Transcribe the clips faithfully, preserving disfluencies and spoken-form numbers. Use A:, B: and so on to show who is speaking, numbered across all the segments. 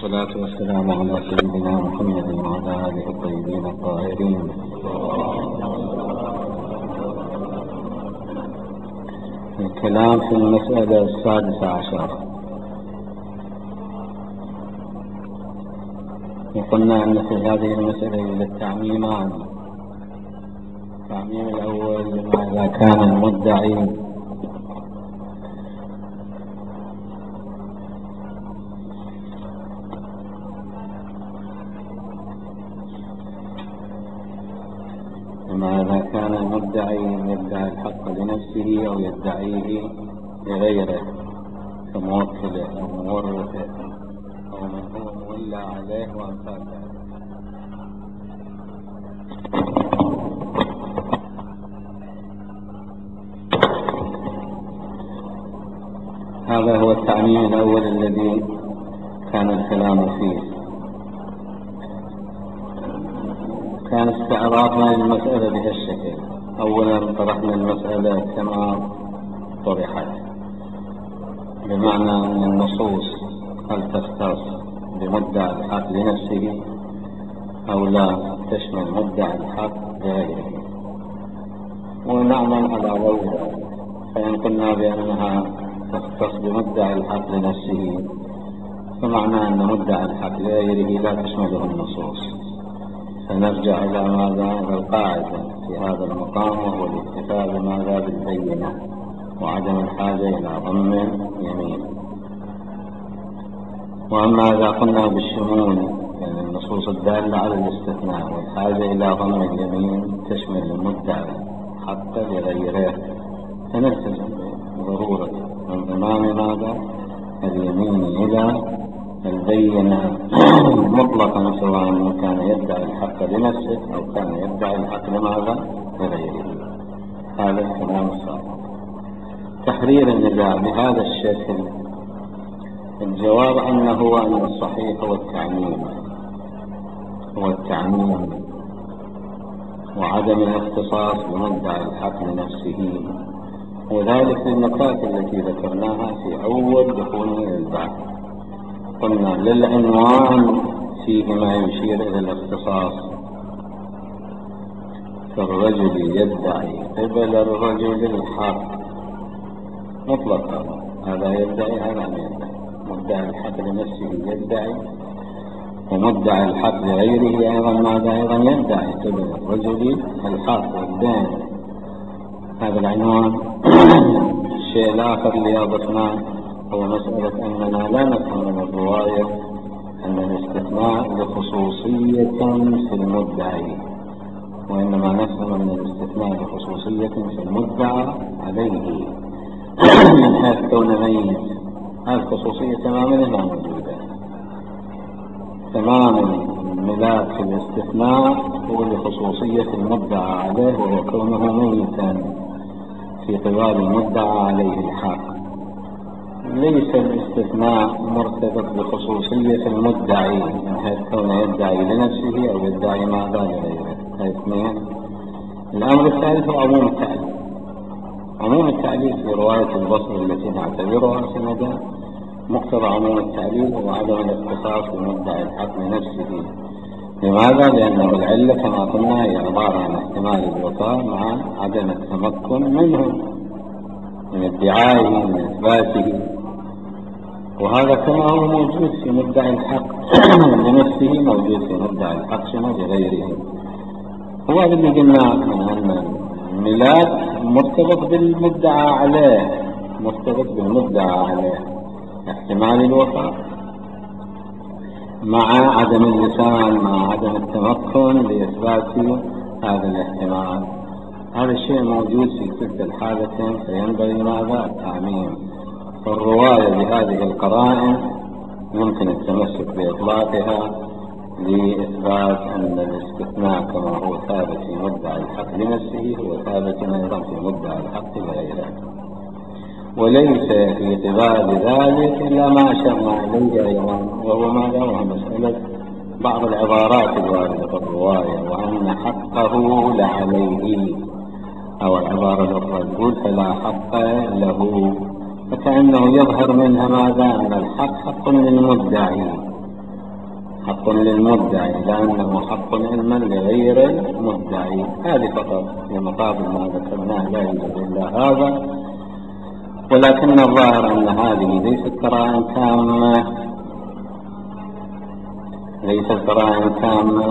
A: والصلاة والسلام على سيدنا محمد وعلى آله الطيبين الطاهرين. الكلام في المسألة السادسة عشر، وقلنا أن في هذه المسألة يوجد تعميمان. التعميم الأول لما إذا كان المدعي لما إذا كان المدعي يدعي الحق لنفسه أو يدعيه لغيره كموكله أو مورثه أو من هو مولى عليه وأمثال ذلك. هذا هو التعميم الأول الذي كان الكلام فيه. كان استعراضنا للمسألة بهالشكل. أولا طرحنا المسألة كما طرحت، بمعنى أن النصوص هل تختص بمدعي الحق لنفسه أو لا تشمل مدعي الحق لغيره، ونعمل على ضوء. فإن قلنا بأنها تختص بمدعي الحق لنفسه فمعنى أن مدعي الحق لغيره لا تشمله النصوص، فنرجع إلى ماذا؟ إلى القاعدة في هذا المقام، وهو الاكتفاء بماذا؟ بالبينة وعدم الحاجة إلى ضم يمين. وأما إذا قلنا بالشمول، يعني النصوص الدالة على الاستثناء والحاجة إلى ضم اليمين تشمل المدعي حتى لغيره، فنلتزم بضرورة انضمام ماذا؟ اليمين إلى البينة مطلقا، سواء كان يدعي الحق لنفسه أو كان يدعي الحق لماذا؟ لغيره. هذا الكلام الصحيح. تحرير النزاع بهذا الشكل، الجواب أنه أن الصحيح هو التعميم هو التعميم وعدم الاختصاص بمدعي الحق لنفسه، وذلك للنكات التي ذكرناها في أول دخولنا للبحث. قلنا للعنوان فيه ما يشير إلى الاختصاص، كالرجل يدعي قبل الرجل الحق مطلقا، هذا يدعي هذا عن يدعي. مدعي الحق لنفسه يدعي، ومدعي الحق لغيره أيضا ماذا؟ أيضا يدعي قبل الرجل الحق والدين. هذا العنوان. الشيء الآخر اللي أضفناه هو مسألة أننا لا نفهم من الرواية أن الاستثناء لخصوصية في المدعي، وإنما نفهم أن الاستثناء لخصوصية في المدعى عليه من حيث كون ميت. هذه الخصوصية تماما لا موجودة. تماما الملاك في الاستثناء هو لخصوصية المدعى عليه، وهو كونه ميتا في قبال المدعى عليه الحق. ليس الاستثناء مرتبط بخصوصية المدعي من حيث كونه يدعي لنفسه أو يدعي ماذا لغيره. هذا اثنين. الأمر الثالث هو عموم التعليل. عموم التعليل في رواية البصر التي نعتبرها سندا، مقتضى عموم التعليل هو عدم الاختصاص بمدعي الحق لنفسه. لماذا؟ لأنه العلة كما قلنا هي عبارة عن احتمال الوفاء مع عدم التمكن منه من ادعائه من إثباته، وهذا كما هو موجود في مدعي الحق لنفسه موجود في مدعي الحق شنو لغيره. هو هذا اللي قلنا من أن الملاك مرتبط بالمدعى عليه، مرتبط بالمدعى عليه احتمال الوفاء مع عدم اللسان مع عدم التمكن لإثبات هذا الاحتمال. هذا الشيء موجود في كلتا الحالتين، فينبغي ماذا؟ التعميم. فالرواية بهذه القرائن يمكن التمسك بإطلاقها لإثبات أن الاستثناء كما هو ثابت في مدعي الحق لنفسه هو ثابت أيضا في مدعي الحق لغيره، وليس في قبال ذلك إلا ما أشرنا إليه أيضا، وهو ماذا؟ وهو مسألة بعض العبارات الواردة في الرواية، وأن حقه لعليه، أو العبارة الأخرى تقول فلا حق له، فكأنه يظهر منها ماذا؟ أن الحق حق للمدعي حق للمدعي لأنه حق علما لغير المدعي. هذه فقط لمقابل ما ذكرناه لا يوجد إلا هذا. ولكن الظاهر أن هذه ليست قرائن تامة ليست قرائن تامة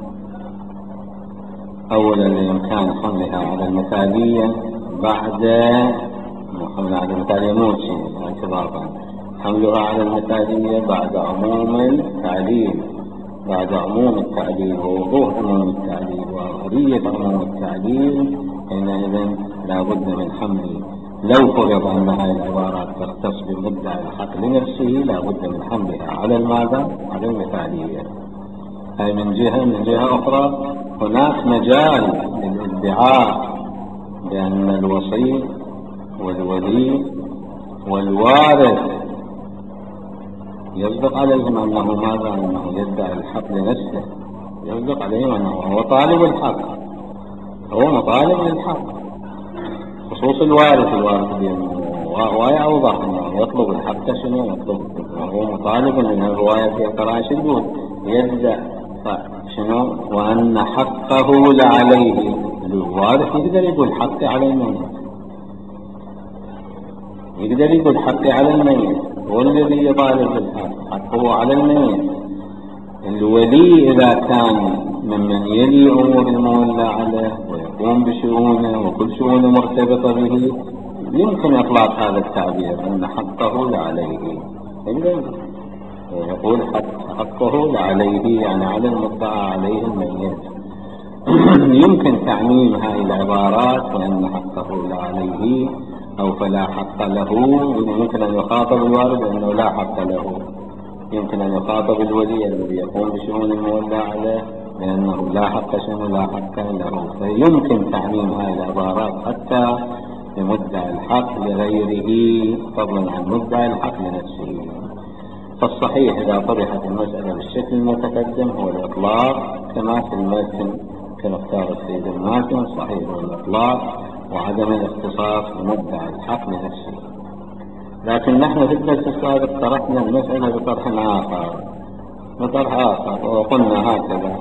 A: أولا لإمكان حملها على المثالية بعد حملها على المثالية موشي اعتبارا حملها على المثالية بعد عموم التعليل بعد عموم التعليل ووضوح عموم التعليل وظهورية عموم التعليل. حينئذ لا بد من حمل لو فرض أن هذه العبارات تختص بمدعي الحق لنفسه لا بد من حملها على الماذا؟ على المثالية. هاي من جهة. من جهة أخرى هناك مجال للادعاء بأن الوصي والولي والوارث يصدق عليهم أنه ماذا؟ أنه يدعي الحق لنفسه، يصدق عليهم أنه هو طالب الحق، هو مطالب للحق. خصوص الوارث الوارث ويوضح أنه يطلب الحق شنو يطلب، هو مطالب من الرواية في قراءة يقول يدعي شنو وأن حقه لعليه. الوارث يقدر يقول حقي على الميت، يقدر يقول حقي على الميت، هو الذي يطالب بالحق، حقه على الميت. الولي إذا كان ممن يلي أمور المولى عليه ويقوم بشؤونه وكل شؤونه مرتبطة به يمكن إطلاق هذا التعبير أن حقه لعليه، يقول حق حقه لعليه يعني على المدعى عليه الميت. يمكن تعميم هذه العبارات وأن حقه لعليه أو فلا حق له. يمكن أن يخاطب الوارث أنه لا حق له، يمكن أن يخاطب الولي الذي يقوم بشؤون المولى عليه لأنه لا حق شنو لا حق له. فيمكن تعميم هذه العبارات حتى لمدعي الحق لغيره فضلا عن مدعي الحق لنفسه. فالصحيح إذا طرحت المسألة بالشكل المتقدم هو الإطلاق كما في المتن كما اختار السيد الماتن، صحيح هو الإطلاق وعدم الاختصاص بمدعي الحق لنفسه. لكن نحن في الدرس السابق طرحنا المسألة بطرح آخر بطرح آخر وقلنا هكذا: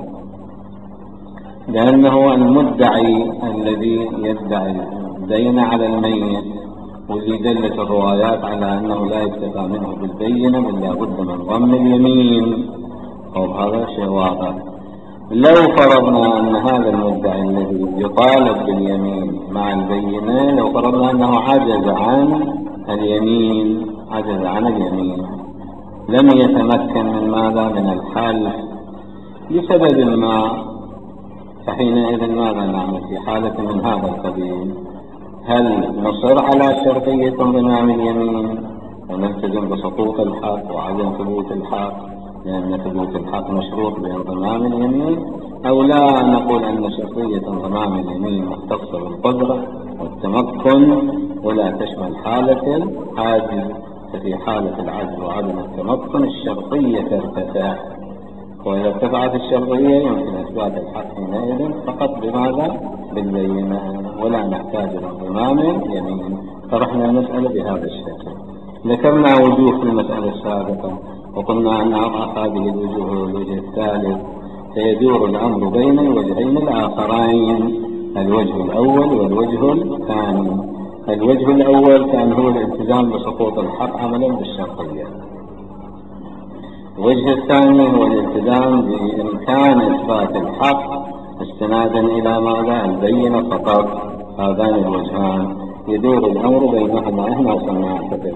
A: لأنه المدعي الذي يدعي الدين على الميت واللي دلت الروايات على أنه لا يستفى منه بالبينة بل لا بد من ضم اليمين، وهذا شيء واضح. لو فرضنا أن هذا المدعي الذي يطالب باليمين مع البينة لو فرضنا أنه عجز عن اليمين عجز عن اليمين لم يتمكن من ماذا؟ من الحلف لسبب ما، فحينئذ ماذا نعمل في حالة من هذا القبيل؟ هل نصر على شرطية انضمام اليمين ونلتزم بسقوط الحق وعدم ثبوت الحق لأن ثبوت الحق مشروط بانضمام اليمين، أو لا نقول أن شرطية انضمام اليمين مختصة بالقدرة والتمكن ولا تشمل حالة العجز؟ ففي حالة العجز وعدم التمكن الشرطية ترتفع، وإذا ارتفعت الشرطية يمكن إثبات الحق حينئذ فقط بماذا؟ بالبينة ولا نحتاج إلى انضمام اليمين. طرحنا المسألة بهذا الشكل. ذكرنا وجوه في المسألة السابقة وقلنا أن أضعف هذه الوجوه الوجه الثالث، فيدور الأمر بين الوجهين الآخرين، الوجه الأول والوجه الثاني. الوجه الأول كان هو الالتزام بسقوط الحق عملا بالشرطية، الوجه الثاني هو الالتزام بإمكان إثبات الحق استنادا إلى ماذا؟ البينة فقط. هذان الوجهان يدور الأمر بينهما. إحنا وصلنا أعتقد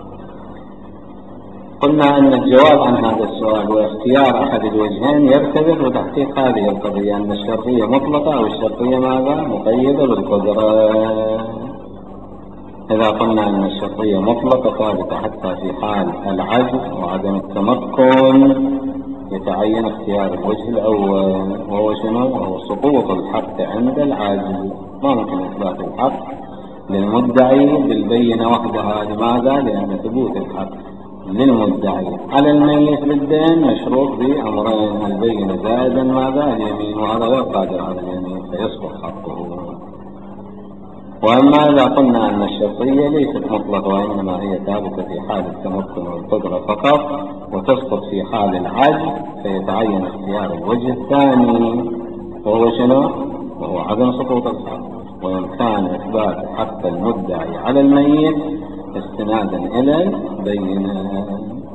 A: قلنا أن الجواب عن هذا السؤال واختيار أحد الوجهين يرتبط بتحقيق هذه القضية أن الشرطية مطلقة أو الشرطية ماذا؟ مقيدة بالقدرة. إذا قلنا أن الشرطية مطلقة ثابتة حتى في حال العجز وعدم التمكن يتعين اختيار الوجه الأول وهو شنو؟ وهو سقوط الحق عند العجز. ما ممكن إثبات الحق للمدعي بالبينة وحدها. لماذا؟ لأن ثبوت الحق للمدعي على الميت بالدين مشروط بأمرين: البينة زائدا ماذا؟ اليمين، وهذا غير قادر على اليمين فيسقط حقه. وأما إذا قلنا أن الشرطية ليست مطلقة وإنما هي ثابتة في حال التمكن والقدرة فقط وتسقط في حال العجز، فيتعين اختيار الوجه الثاني وهو شنو؟ وهو عدم سقوط الحق، وإمكان إثبات حق المدعي على الميت استنادا إلى البينة.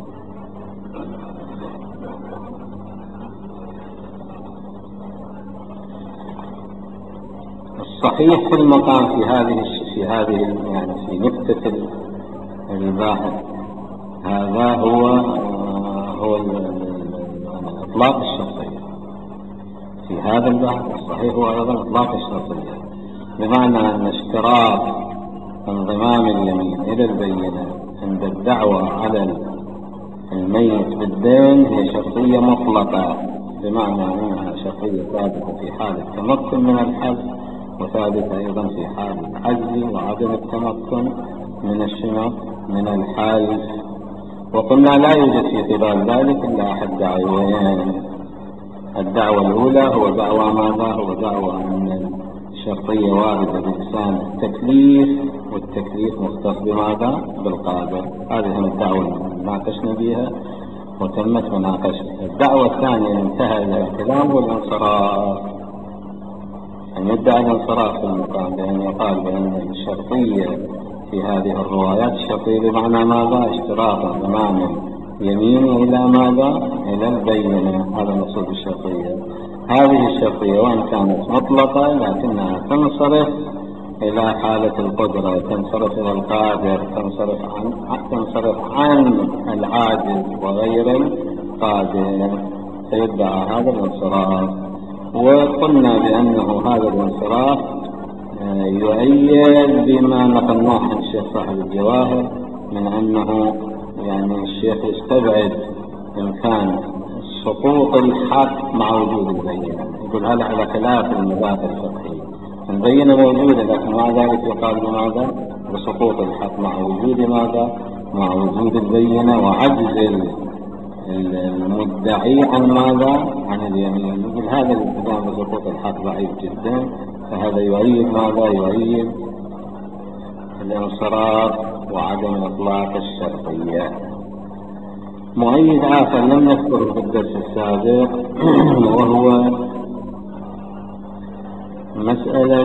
A: الصحيح في المقام في هذه في هذه يعني في نكتة الباحث هذا هو هو إطلاق الشرطية في هذا البحث. الصحيح هو أيضا إطلاق الشرطية، بمعنى أن اشتراط انضمام اليمين إلى البينة عند الدعوة على الميت بالدين هي شرطية مطلقة، بمعنى أنها شرطية ثابتة في حال التمكن من الحج، وثابتة أيضا في حال العجز وعدم التمكن من الشنو من الحج. وقلنا لا يوجد في قبال ذلك إلا أحد دعوين. الدعوة الأولى هو دعوة ماذا؟ هو دعوة أن الشرطية واردة بلسان التكليف، والتكليف مختص بماذا؟ بالقادر. هذه هم الدعوة اللي ناقشنا بها وتمت مناقشتها. الدعوة الثانية انتهى إلى الكلام والانصراف، أن يدعي الانصراف في المقام بأن يقال بأن الشرطية في هذه الروايات الشرطية بمعنى ماذا؟ اشتراط انضمام يمين إلى ماذا؟ إلى البينة. هذا مقصود الشرطية. هذه الشرطية وإن كانت مطلقة لكنها تنصرف إلى حالة القدرة، تنصرف إلى القادر، تنصرف عن تنصرف عن العاجز وغير القادر، فيدعى هذا الانصراف. وقلنا بأنه هذا الانصراف يؤيد بما نقلناه عن الشيخ صاحب الجواهر من أنه يعني الشيخ يستبعد إمكان سقوط الحق مع وجود البينة. يقول هذا على خلاف المذاهب الفقهية، البينة موجودة لكن مع ذلك يقال بماذا؟ بسقوط الحق مع وجود ماذا؟ مع وجود البينة وعجز المدعي عن ماذا؟ عن اليمين. يقول هذا الالتزام بسقوط الحق ضعيف جدا، فهذا يؤيد ماذا؟ يؤيد الانصراف وعدم إطلاق الشرطية. مؤيد آخر لم نذكره في الدرس السابق وهو مسألة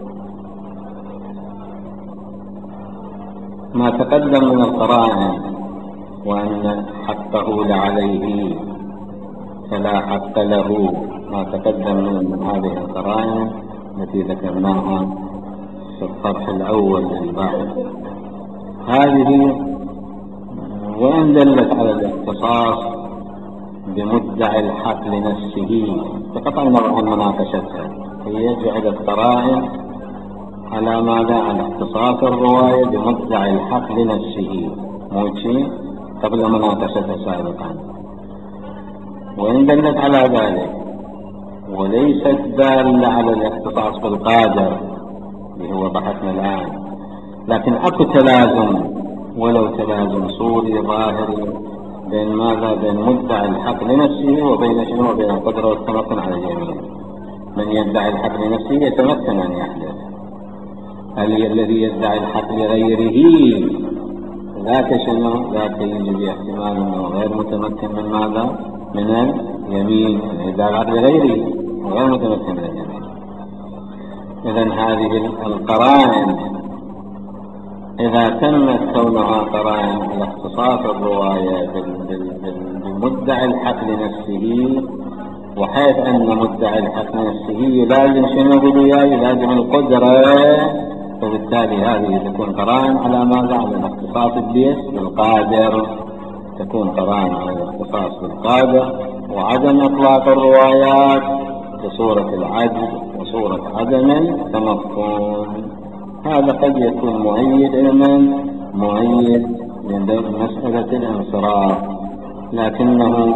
A: ما تقدم من القرائن، وأن حقه لعليه فلا حق له. ما تقدم من هذه القرائن التي ذكرناها في الطرح الأول للبحث، هذه وإن دلت على الاختصاص بمدعي الحق لنفسه فقطع النظر عن مناقشتها، هي جعلت قرائن على ماذا؟ على اختصاص الرواية بمدعي الحق لنفسه موشي قبل مناقشتها سابقا. وإن دلت على ذلك وليست دالة على الاختصاص بالقادر اللي هو بحثنا الآن، لكن أكو تلازم ولو تلازم صوري ظاهري بين ماذا؟ بين مدعي الحق لنفسه وبين شنو؟ وبين القدرة والتمكن على اليمين. من يدعي الحق لنفسه يتمكن أن يحدث، الذي يدعي الحق لغيره ذاك شنو؟ ذاك يجي باحتمال أنه غير متمكن من ماذا؟ من اليمين. يدعي الحق لغيره وغير متمكن من اليمين. إذن هذه القرائن إذا تمت كونها قرائن على اختصاص الرواية بمدعي الحق لنفسه، وحيث أن مدعي الحق لنفسه يلازم شنو بدوياه؟ يلازم القدرة، فبالتالي هذه تكون قرائن على ماذا؟ على الاختصاص بالقادر، تكون قرائن على الاختصاص بالقادر وعدم إطلاق الروايات بصورة العجز وصورة عدم التمكن. هذا قد يكون مؤيد علما مؤيد لمسألة الانصراف، لكنه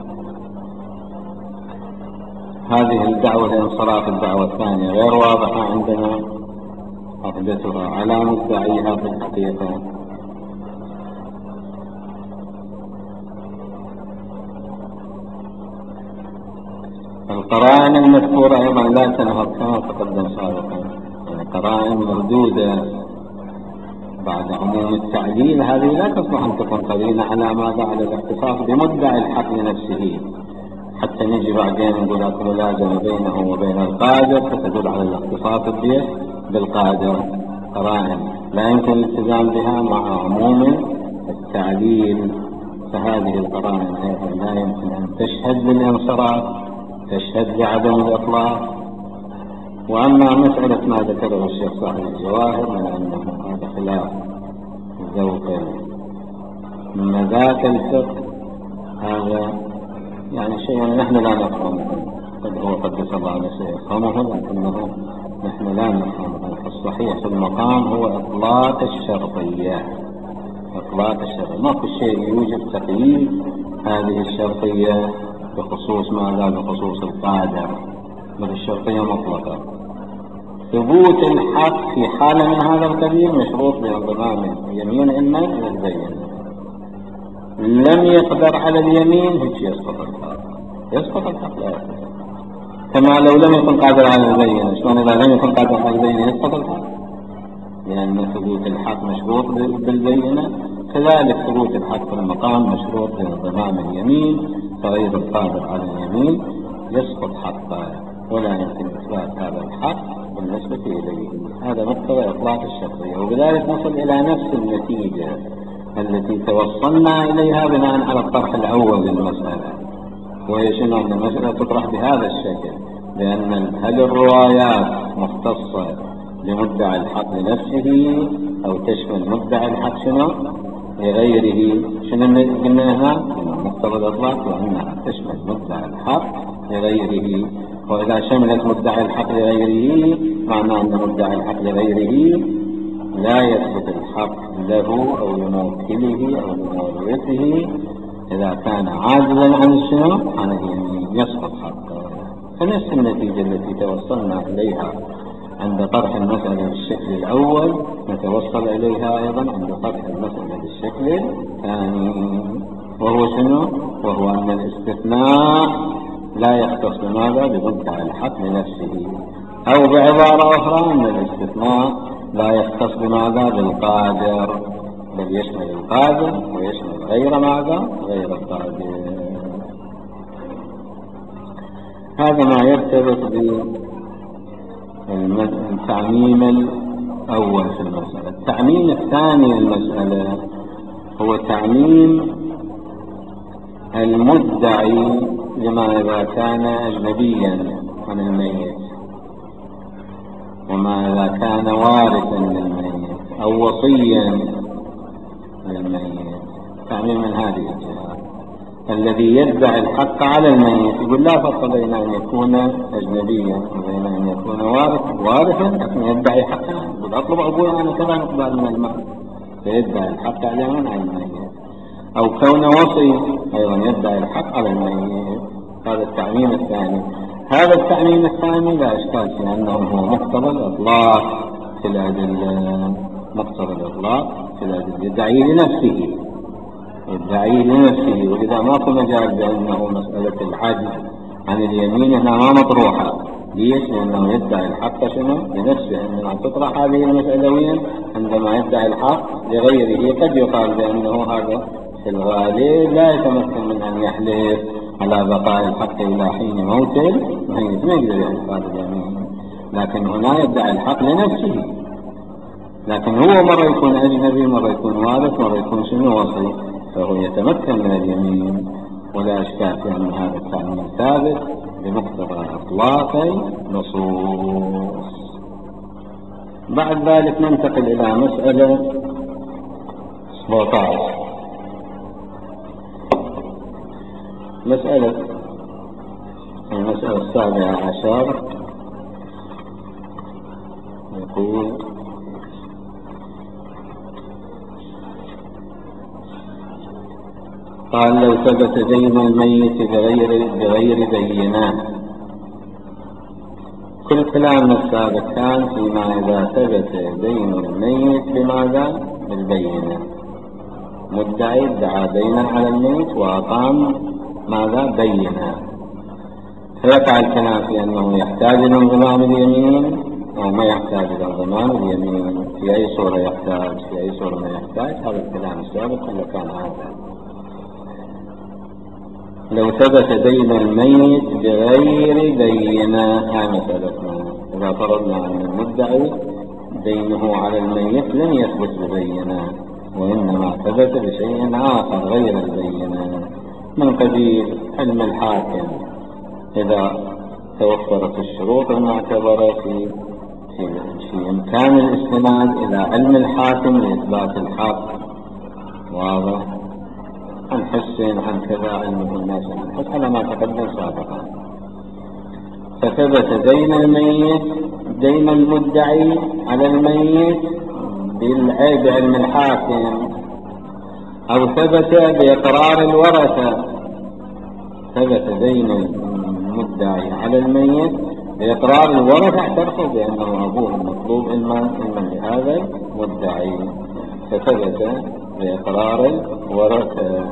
A: هذه الدعوة الانصراف الدعوة الثانية غير واضحة عندنا أحدثها على مدعيها في الحقيقة. القرائن المذكورة أيضا لا تنهض كما تقدم سابقا، يعني قرائن مردودة بعد عموم التعليل هذه لا تصلح أن تكون قرينة على ماذا؟ على الاختصاص بمدعي الحق لنفسه، حتى نجي بعدين نقول أكو ملازمة بينه وبين القادر فتدل على الاختصاص بالقادر. قرائن لا يمكن الالتزام بها مع عموم التعليل، فهذه القرائن أيضا لا يمكن أن تشهد للانصراف، تشهد لعدم الإطلاق. وأما مسألة ما ذكره الشيخ صاحب الجواهر من أنه هذا خلاف ذوق مذاك الفقه، هذا يعني شيء نحن لا نفهمه، قد هو قدس الله نفسه يفهمه، لكنه نحن لا نفهمه. الصحيح في المقام هو إطلاق الشرطية، إطلاق الشرطية، ما في شيء يوجب تقييد هذه الشرطية بخصوص ماذا؟ بخصوص القادر، بل الشرطية مطلقة. ثبوت الحق في حالة من هذا القبيل مشروط بانضمام اليمين إما للبينة. لم يقدر على اليمين هيك يسقط الحق، يسقط الحق لا يسقط، كما لو لم يكن قادر على البينة. شلون إذا لم يكن قادر على البينة يسقط الحق؟ لأن ثبوت الحق مشروط بالبينة، كذلك ثبوت الحق في المقام مشروط بانضمام اليمين، فغير القادر على اليمين يسقط حقه ولا يمكن إثبات هذا الحق بالنسبة إليه. هذا مقتضى إطلاق الشرطية، وبذلك نصل إلى نفس النتيجة التي توصلنا إليها بناء على الطرح الأول للمسألة، وهي شنو؟ أن المسألة تطرح بهذا الشكل، بأن هل الروايات مختصة بمدعي الحق لنفسه أو تشمل مدعي الحق شنو لغيره؟ شنو قلنا هنا؟ مقتضى الإطلاق وأنها تشمل مدعي الحق لغيره، وإذا شملت مدعي الحق لغيره معناه أن مدعي الحق لغيره لا يثبت الحق له أو لموكله أو لمورثه إذا كان عاجزا عن الشنو؟ عن اليمين يسقط حقه. فنفس النتيجة التي توصلنا إليها عند طرح المسألة بالشكل الأول نتوصل إليها أيضا عند طرح المسألة بالشكل الثاني، وهو شنو؟ وهو أن الاستثناء لا يختص بماذا؟ بمدعي الحق لنفسه، أو بعبارة أخرى أن الاستثناء لا يختص بماذا؟ بالقادر، بل يشمل القادر ويشمل غير ماذا؟ غير القادر. هذا ما يرتبط بالتعميم الأول في المسألة. التعميم الثاني للمسألة هو تعميم المدعي لما إذا كان أجنبيا عن الميت، وما إذا كان وارثا للميت أو وصيا للميت. تعميم من هذه الجهة. الذي يدعي الحق على الميت يقول لا فرق بين أن يكون أجنبيا وبين أن يكون وارثا، وارثا لكن يدعي حقا، يقول أطلب أبوي أنا كذا مقدار من المال، فيدعي الحق على الميت. أو كون وصي أيضا يدعي الحق على الميت. هذا التعميم الثاني. هذا التعميم الثاني لا إشكال في أنه هو مقتضى الإطلاق في الأدلة، مقتضى الإطلاق في الأدلة، يدعي لنفسه، يدعي لنفسه، ولذا ماكو مجال بأنه مسألة العجز عن اليمين هنا ما مطروحة. ليش؟ لأنه يدعي الحق شنو؟ لنفسه. عندما تطرح هذه المسألة وين؟ عندما يدعي الحق لغيره. قد يقال بأنه هذا في الغالب لا يتمكن من أن يحلف على بقاء الحق إلى حين موته، ما يقدر يحلف هذا اليمين، لكن هنا يدعي الحق لنفسه. لكن هو مرة يكون أجنبي، مرة يكون وارث، مرة يكون شنو؟ وصي، فهو يتمكن من اليمين، ولا إشكال في أن هذا التعميم ثابت بمقتضى إطلاق نصوص. بعد ذلك ننتقل إلى مسألة سبعة عشر، مسألة المسألة السابعة عشر. يقول قال لو ثبت دين الميت بغير بغير بينات. كل كلامنا السابق كان فيما إذا ثبت دين الميت بماذا؟ بالبينة. مدعي ادعى دينا على الميت وأقام ماذا؟ بينة. فيقع الكلام في أنه يحتاج إلى انضمام اليمين أو ما يحتاج إلى ضمان اليمين، في أي صورة يحتاج، في أي صورة ما يحتاج، هذا الكلام السابق اللي كان هذا. لو ثبت دين الميت بغير بينة، هاي مسألتنا. إذا فرضنا أن المدعي دينه على الميت لم يثبت ببينة، وإنما ثبت بشيء آخر غير البينة، من قبيل علم الحاكم إذا توفرت الشروط المعتبرة في في في إمكان الاستناد إلى علم الحاكم لإثبات الحق، واضح، عن حس عن كذا، علم الناس عن حس، على ما تقدم سابقا. فثبت دين الميت، دين المدعي على الميت بالعيب علم الحاكم، أو ثبت بإقرار الورثة. ثبت دين المدعي على الميت بإقرار الورثة، اعترفوا بأنه أبوه المطلوب علما لهذا المدعي، فثبت بإقرار الورثة.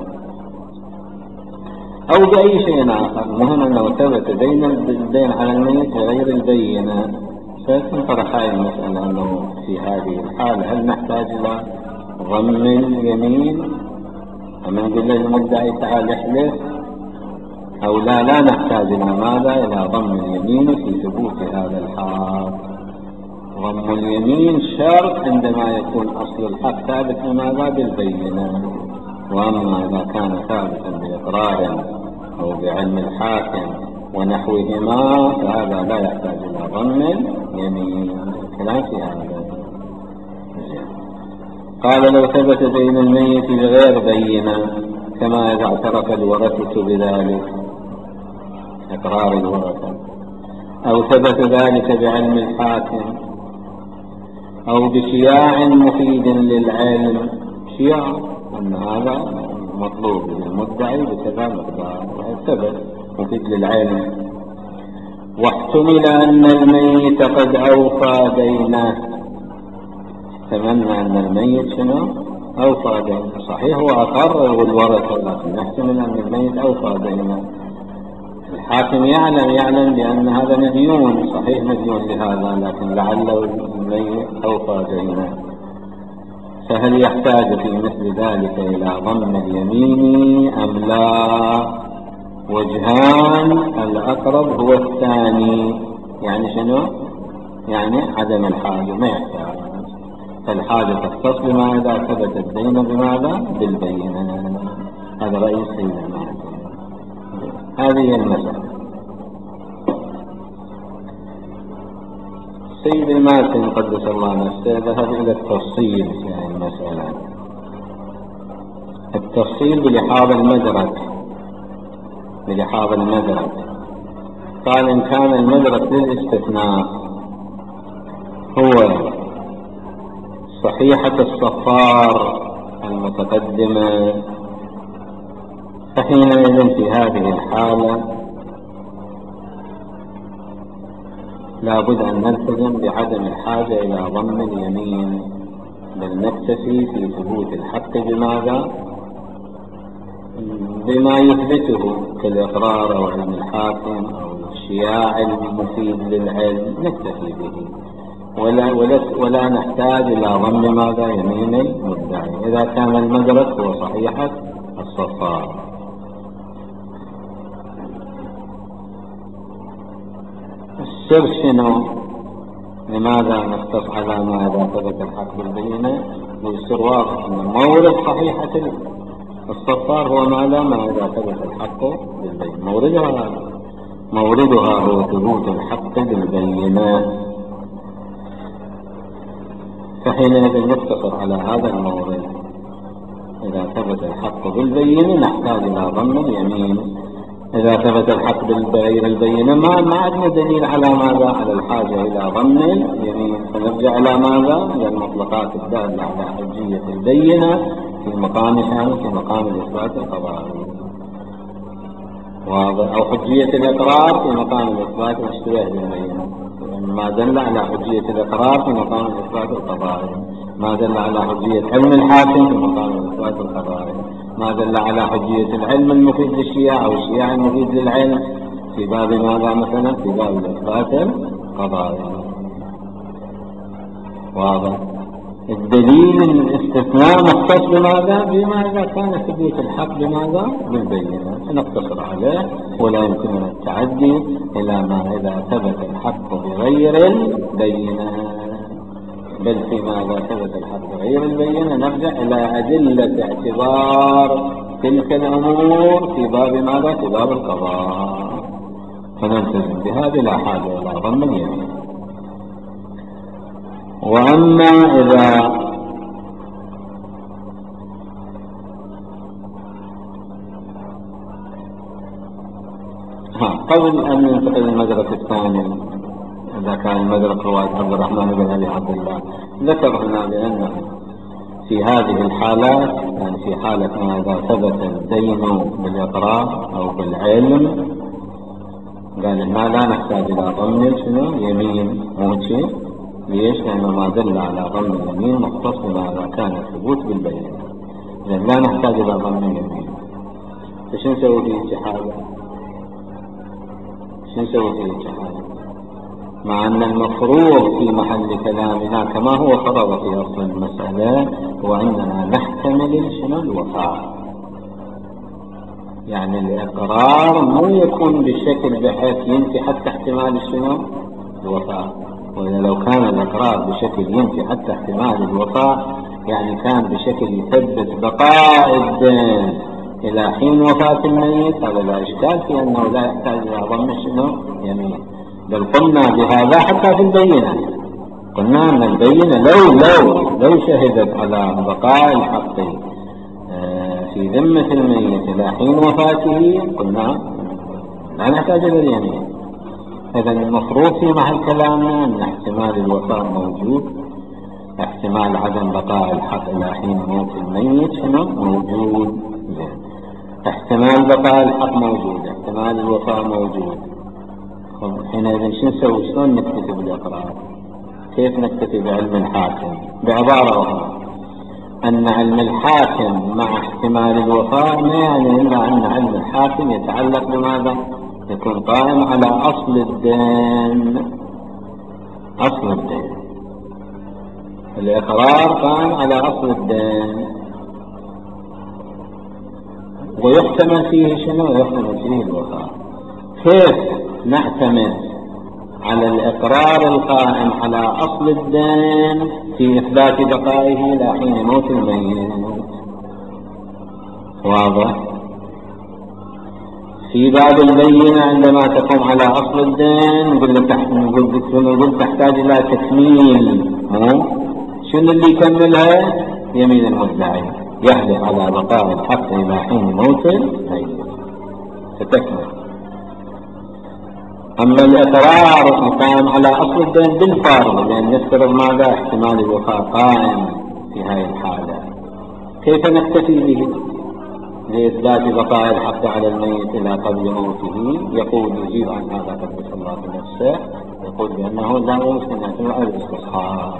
A: أو بأي شيء آخر، المهم أنه ثبت دين الدين على الميت بغير البينة. فتنطرح هذه المسألة أنه في هذه الحالة هل نحتاج إلى ضم اليمين أم نقول للمدعي تعال احلف، أو لا لا نحتاج إلى ماذا؟ إلى ضم اليمين في ثبوت هذا الحق. ضم اليمين شرط عندما يكون أصل الحق ثابت بماذا؟ بالبينة. وأما إذا كان ثابتا بإقرار أو بعلم الحاكم ونحوهما فهذا لا يحتاج إلى ضم اليمين. الكلام في هذا. قال لو ثبت دين الميت بغير بينة، كما إذا اعترف الورثة بذلك، إقرار الورثة، أو ثبت ذلك بعلم الحاكم، أو بشياع مفيد للعلم، شياع أن هذا مطلوب للمدعي بكذا مقدار، ثبت مفيد للعلم. واحتمل أن الميت قد أوفى دينه، احتملنا أن الميت شنو؟ أوفى دينه. صحيح هو أقر والورثة، لكن نحتمل أن الميت أوفى دينه. الحاكم يعلم يعلم بأن هذا مديون، صحيح مديون لهذا، لكن لعله الميت أوفى دينه. فهل يحتاج في مثل ذلك إلى ضم اليمين أم لا؟ وجهان، الأقرب هو الثاني. يعني شنو؟ يعني عدم الحاجة، ما يحتاج. فالحاجة تختص بما إذا ثبت الدين بماذا؟ بالبينة. هذا رأي سيد المعتزلة. هذه هي المسألة. سيد المعتزلة قدس الله نفسه ذهب إلى التفصيل في هذه المسألة، التفصيل بلحاظ المدرك، بلحاظ المدرك. قال إن كان المدرك للاستثناء هو صحيحة الصفار المتقدمة، فحينئذ في هذه الحالة لا بد أن نلتزم بعدم الحاجة إلى ضم اليمين، بل نكتفي في ثبوت الحق بماذا؟ بما يثبته كالإقرار أو علم الحاكم أو الشياع المفيد للعلم، نكتفي به، ولا, ولا, ولا نحتاج إلى ضم ماذا؟ يمين المدعي، إذا كان المدرك هو صحيحة الصفار. السر شنو؟ لماذا نختص على ما إذا ثبت الحق بالبينة؟ والسر واضح أن مورد صحيحة الصفار هو ماذا؟ ما إذا ثبت الحق بالبينة، موردها موردها هو ثبوت الحق بالبينة. فحينئذ نقتصر على هذا المورد، إذا ثبت الحق بالبينة نحتاج إلى ضم اليمين. إذا ثبت الحق بالغير البينة ما ما عندنا دليل على ماذا؟ على الحاجة إلى ضم اليمين، فنرجع إلى ماذا؟ إلى المطلقات الدالة على حجية البينة في مقام شان في مقام الإثبات القضائي، واضح؟ أو حجية الإقرار في مقام الإثبات الاشتباه بالبينة، ما دل على حجية الإقرار في مقام الإثبات القضائي، ما دل على حجية علم الحاكم في مقام الإثبات القضائي، ما دل على حجية العلم المفيد للشياع أو الشياع المفيد للعلم في باب ماذا مثلا؟ في باب الإثبات القضائي. واضح. الدليل الاستثناء مختص بماذا؟ بما إذا كان ثبوت الحق بماذا؟ بالبينة، فنقتصر عليه ولا يمكننا التعدي إلى ما إذا ثبت الحق بغير البينة، بل في ماذا ثبت الحق بغير البينة نرجع إلى أدلة اعتبار تلك الأمور في باب ماذا؟ في باب القضاء، فنلتزم بها بلا حاجة إلى ظن اليمين. وأما إذا ها قبل أن ننتقل للمدرسة الثانية، إذا كان المدرسة رواية عبد الرحمن بن أبي عبد الله، ذكر هنا بأنه في هذه الحالات، يعني في حالة ما إذا ثبت الدين بالإقرار أو بالعلم، قال هنا لا نحتاج إلى ضمن شنو يمين موجه. ليش؟ لأنه ما دل على ضمن اليمين مختص بما إذا كان الثبوت بالبينة، لأن لا نحتاج إلى ضمن اليمين. فش نسوي في الجحالة؟ شو نسوي في الجحالة؟ مع أن المفروض في محل كلامنا كما هو فرض في أصل المسألة هو أننا نحتمل شنو الوفاء، يعني الإقرار مو يكون بشكل بحيث ينفي حتى احتمال شنو الوفاء. وإذا لو كان الإقرار بشكل ينفي حتى احتمال الوفاء، يعني كان بشكل يثبت بقاء الدين إلى حين وفاة الميت، هذا لا إشكال في أنه لا يحتاج إلى ضم شنو يمين. بل قلنا بهذا حتى في البينة، قلنا أن البينة لو لو لو شهدت على بقاء الحق في ذمة الميت إلى حين وفاته قلنا لا نحتاج إلى اليمين. إذا المفروض في محل كلامنا أن احتمال الوفاء موجود، احتمال عدم بقاء الحق إلى حين موت الميت شنو موجود، احتمال بقاء الحق موجود، احتمال الوفاء موجود. حينئذ شو نسوي؟ شلون نكتفي بالإقرار؟ كيف نكتفي بعلم الحاكم؟ بعبارة أخرى أن علم الحاكم مع احتمال الوفاء ما يعني إلا أن علم الحاكم يتعلق بماذا؟ يكون قائم على أصل الدين. أصل الدين الإقرار قائم على أصل الدين، ويحتمل فيه شنو؟ يحتمل فيه الوفاء. كيف نعتمد على الإقرار القائم على أصل الدين في إثبات بقائه إلى حين موت الميت؟ واضح. في باب البينة عندما تقوم على أصل الدين نقول تحتاج إلى تكميل، مو شنو اللي يكملها؟ يمين المدعي يحلف على بقاء الحق إلى حين موت الميت فتكمل. أما الإقرار القائم على أصل الدين بالفارض، لأن يفترض ماذا؟ احتمال الوفاء قائم في هذه الحالة، كيف نكتفي به لإثبات بقاء الحق على الميت إلى قبل موته؟ يقول يجيب عن هذا قدس الله نفسه، يقول بأنه لا يمكن أن يعتمد على الاستصحاب.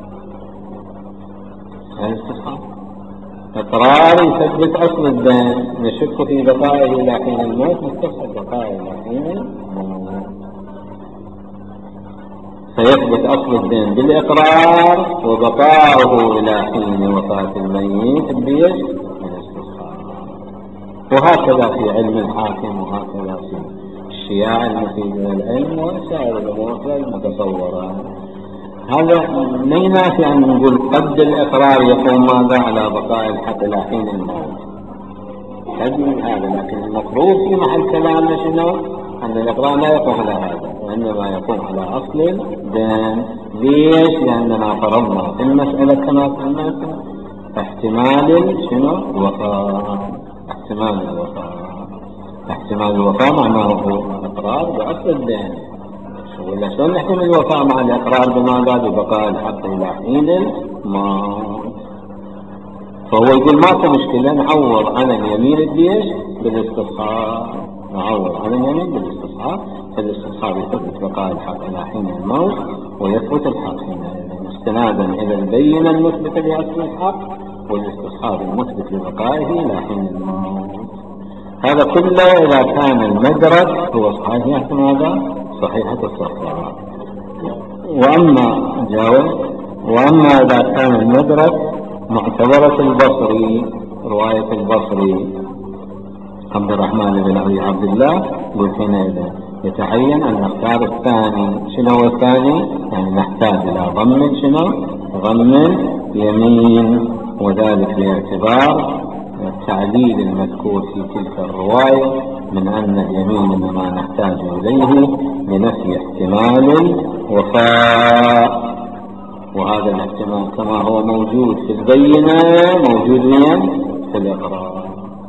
A: الاستصحاب إقرار يثبت أصل الدين، نشك في بقائه إلى حين الموت، نستصحب بقائه إلى حين الموت، فيثبت أصل الدين بالإقرار وبقاؤه إلى حين وفاة الميت بيش الاستصحاب. وهكذا في علم الحاكم، وهكذا في الشياع المفيد للعلم وسائر الأمور المتصورة. هذا لا ينافي أن نقول قد الإقرار يقوم ماذا؟ على بقاء الحق إلى حين الموت، قد من هذا، لكن المفروض في محل كلامنا شنو؟ أن الإقرار لا يقوم على هذا، وإنما يقوم على أصل الدين. ليش؟ لأننا فرضنا في المسألة كما قلنا احتمال شنو؟ الوفاء. احتمال الوفاء احتمال الوفاء معناه هو الإقرار بأصل الدين. ولا شلون نحتمل الوفاء مع الإقرار بماذا؟ ببقاء الحق إلى حين الموت. فهو يقول ماكو مشكلة، نعوض عن اليمين الديش بالاستصحاب، نعوض عن اليمين بالاستصحاب، فالاستصحاب يثبت بقاء الحق إلى حين الموت ويثبت الحق حينئذ، استنادا إلى البينة المثبتة لأصل الحق والاستصحاب المثبت لبقائه إلى حين الموت. هذا كله إذا كان المدرك هو صحيح ماذا؟ صحيحة الصحة. وأما جاوب وأما إذا كان المدرك معتبرة البصري، رواية البصري عبد الرحمن بن أبي عبد الله، قل حينئذ يتعين أن نختار الثاني. شنو هو الثاني؟ يعني نحتاج إلى ضم شنو؟ ضم يمين، وذلك باعتبار التعليل المذكور في تلك الرواية من أن اليمين إنما نحتاج إليه لنفي احتمال الوفاء، وهذا الاحتمال كما هو موجود في البينة موجود في الإقرار.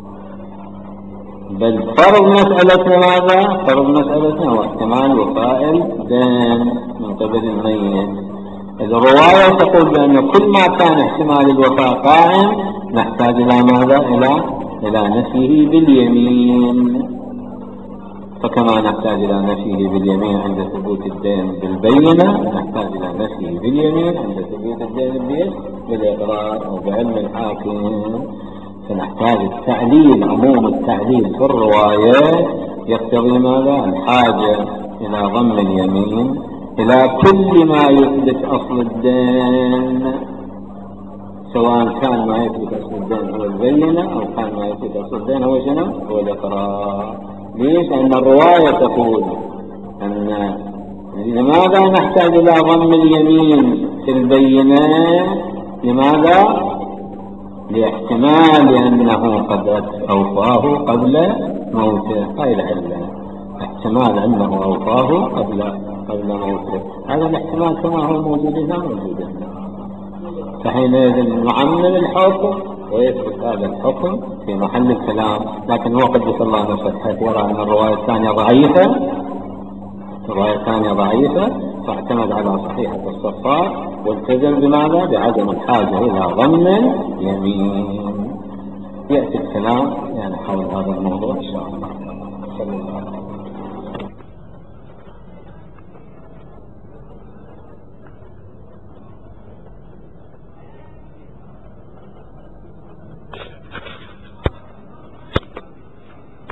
A: بل فرض مسألتنا ماذا؟ فرض مسألتنا هو احتمال وفاء الدين من قبل الميت. الرواية تقول بأن كل ما كان احتمال الوفاء قائم نحتاج إلى ماذا؟ إلى إلى نفيه باليمين. فكما نحتاج إلى نفيه باليمين عند ثبوت الدين بالبينة، نحتاج إلى نفيه باليمين عند ثبوت الدين بالإقرار أو بعلم الحاكم. فنحتاج التعليل، عموم التعليل في الرواية يقتضي ماذا؟ الحاجة إلى ضم اليمين إلى كل ما يثبت أصل الدين، سواء كان ما يثبت أصل الدين هو البينة أو كان ما يثبت أصل الدين هو شنو؟ هو الإقرار. ليش؟ أن الرواية تقول أن لماذا نحتاج إلى ضم اليمين في البينة؟ لماذا؟ لاحتمال أنه قد أوفاه قبل موته. هاي العلة، احتمال أنه أوفاه قبل قبل موته. هذا الاحتمال كما هو موجود هنا موجود هنا. فحينئذ نعمم الحكم ويثبت هذا الحكم في محل الكلام. لكن هو قدس الله نفسه حيث يرى أن الرواية الثانية ضعيفة، الرواية الثانية ضعيفة، فاعتمد على صحيحة الصفار والتزم بماذا؟ بعدم الحاجة إلى ضم يمين. يأتي الكلام يعني حول هذا الموضوع إن شاء الله. صلى الله عليه وسلم.